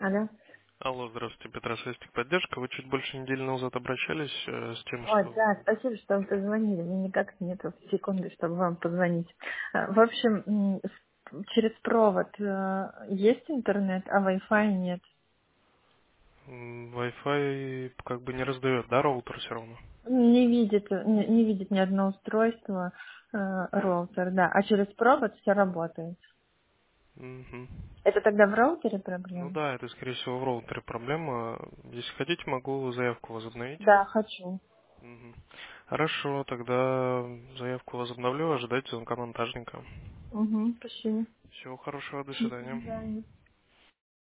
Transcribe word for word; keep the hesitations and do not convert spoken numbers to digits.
Алло. Алло, здравствуйте, Петра Свистик, поддержка. Вы чуть больше недели назад обращались э, с тем, Ой, что... да, спасибо, что вы позвонили. Мне никак нету секунды, чтобы вам позвонить. А, В общем, м, с- через провод э, есть интернет, а Wi-Fi нет. м, Wi-Fi как бы не раздает, да, роутер все равно? Не видит, не, не видит ни одно устройство, э, роутер, да. А через провод все работает. Мгм. Это тогда в роутере Ну проблема? да, это, скорее всего, в роутере проблема. Если хотите, могу заявку возобновить. Да, хочу. Мгм. Хорошо, тогда заявку возобновлю, ожидайте звонка монтажника. Угу, спасибо. Всего хорошего, до До свидания. свидания.